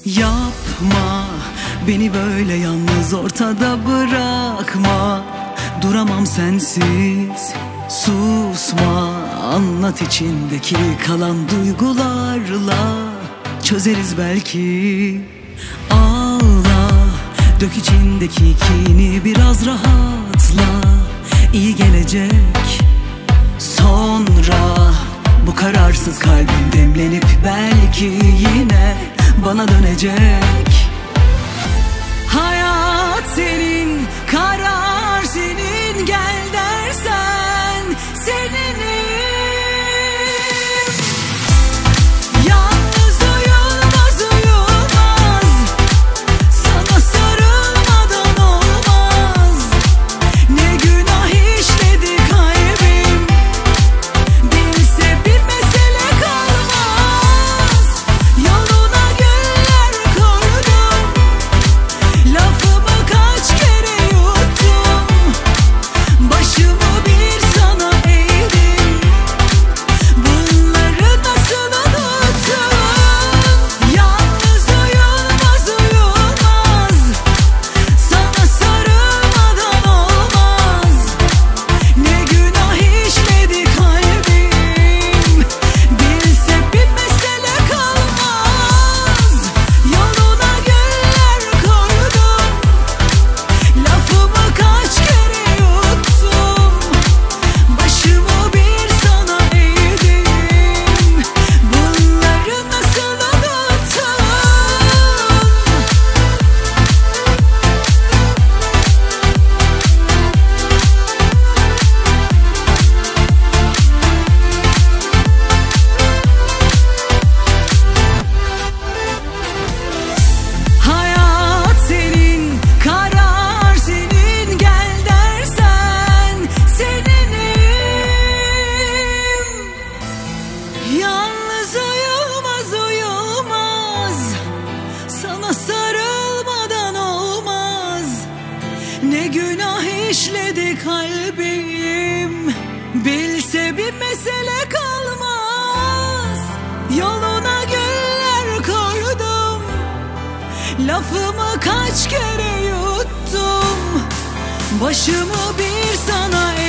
Yapma, beni böyle yalnız ortada bırakma. Duramam sensiz, susma. Anlat içindeki kalan duygularla, çözeriz belki. Ağla, dök içindeki kini, biraz rahatla. İyi gelecek sonra. Bu kararsız kalbim demlenip belki yine bana dönecek. Hayat senin, karar senin, gel dersen seninim. Yalnız uyulmaz uyulmaz, sana sarılmadan olmaz. Ne günah işledi kalbim, bilse bir mesele kalmaz. Yoluna güller koydum, lafımı kaç kere yuttum. Başımı bir sana eğdim, bunları nasıl unuttun? Yalnız uyulmaz uyulmaz, sana sarılmadan olmaz. Ne günah işledi kalbim, bilse bir mesele kalmaz. Yoluna güller koydum, lafımı kaç kere yuttum. Başımı bir sana eğdim, bunları nasıl unuttun? Hayat senin, karar senin, gel dersen seninim. Yalnız uyulmaz uyulmaz, sana sarılmadan olmaz. Ne günah işledi kalbim, bilse bir mesele kalmaz. Yoluna güller koydum, lafımı kaç kere yuttum. Başımı bir sana